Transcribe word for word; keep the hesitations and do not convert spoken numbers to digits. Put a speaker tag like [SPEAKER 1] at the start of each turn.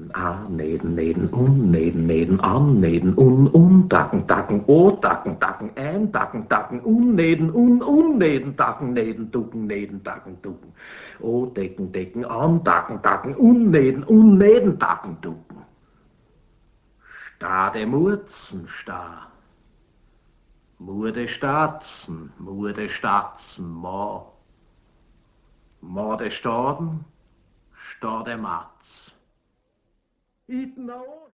[SPEAKER 1] A, neden, neden, un, neden, neden, an, neden, un, un, takken, takken, o, takken, takken, en, takken, takken, un, neden, un, un, neden, takken, neden, tukken, neden, takken, tukken. O, dekken, dekken, an, takken, takken, un, neden, un, neden, takken, tukken. Sta der Murzen, sta. Mur de Statzen, Mur de Statzen, ma. Ma de Staden, sta der Matz. Iten